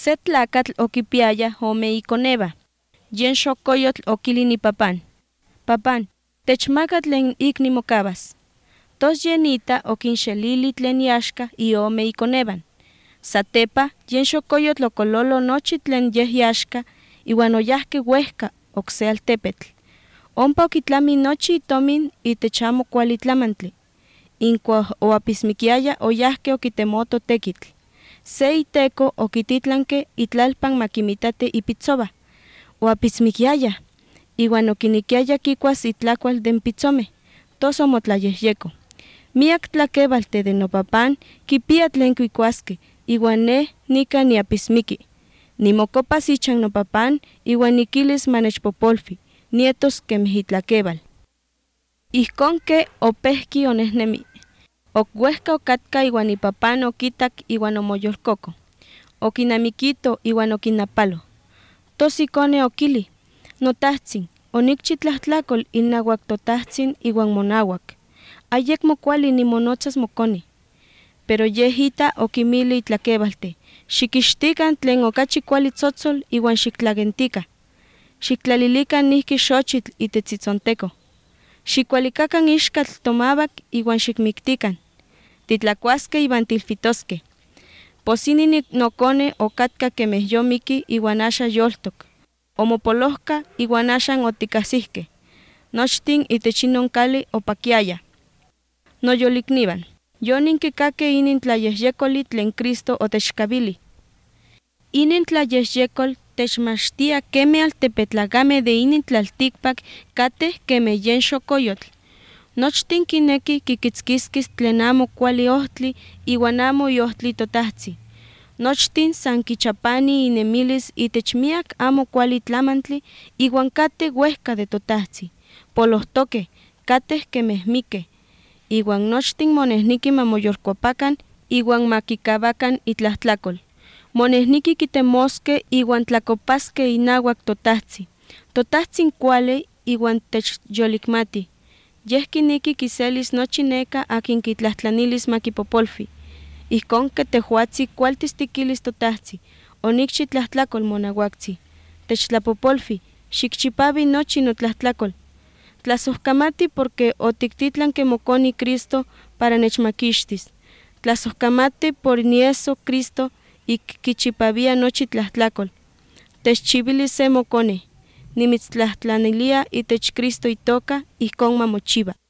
Se tlacatl okipiaya ome ikoneva. Yen xocoyotl okili ni papán: Papán, techmaka tlen ik nimokavas. Tos yenita okinxelili tlen yaxka iome ikonevan. Satepa, yen xocoyotl okololo nochi tlen yeh yaxka, iwan oyahkeh uehka okse altepetl. Ompa okitlami nochi itomin itech amo kuali tlamantli. Inkuah oapismikiaya oyahkeh okitemoto tekitl. Se iteko okititlanke itlalpan makimitati ipitzoba. Oapismikiaya, iwan okinikiaya kikuas itlakual den pitzomeh, tos omotlayehyeko. Miak tlakevalteh de nopapán kipia tlen kuikuaskeh, iwan nika niapismiki. Nimokopas ichan nopapán iwan nikilis manechpopolfi, nietos kemeh itlakeval. Ihkon ke opehki onehnemi. Okuehka okatka iwan ipapán okitak iwan omoyolkoko. Okinamikito iwan okinapalo. Tos ikone okili: Notahtzin, onikchi tlahtlakol innawak totahtzin iwan monawak. Ayekmo kuali nimonotzas mokoni. Pero yeh ita okimili itlakevalteh: Xikixtikan tlen okachi kuali tzotzol iwan xiktlakentikan. Xiktlalilikan nihki xochitl itetzitzonteko. Xikualikakan ixkatl tomawak iwan xikmiktikan. Titlakuaskeh iwan tilfitoskeh. Posini nokone okatka kemeh yomiki iwan axa yoltok. Omopolohka iwan axan otikahsihkeh. Nochtin itech inon kali opakiayah. Noyoliknivan, yonenkikakeh inin tlayehyekoli tlen Cristo otechkavili. Inin tlayehyekol techmachtia kemeh altepetlakameh de inin tlaltikpak kateh kemeh yen xocoyotl. Nochtin kinekih kikitzkiskis tlen amo kuali ohtli iwan amo iohtli totahtzin. Nochtin san kichapani inemilis itech miak amo kuali tlamantli iwan kateh uehka de totahtzin. Polohtokeh, kateh kemeh mikeh. Iwan nochtin monehniki ma moyolkuepakan iwan ma kikawakan itlahtlakol. Monehniki kitemoskeh iwan tlakopaskeh inawak totahtzin. Totahtzin kuali iwan techyolikmati. Yeh kineki kiselis nochi neka akin kitlahtlaниlis ma kipopolfi. Ihkon ke tehuatzi kualtis tikilis totahtzin: Onikchi tlahtlakol monawaktzin. Techtlapopolfi, xikchipavi nochi notlahtlakol. Tlasohkamati porque otiktitlanke mokoni Cristo para nechmakixtis. Tlasohkamati por nieso Cristo ik kichipavia nochi tlahtlakol. Techchivili se mokone. Nimitztlahtlanilia itech Cristo itoka, ihkon mamochiva.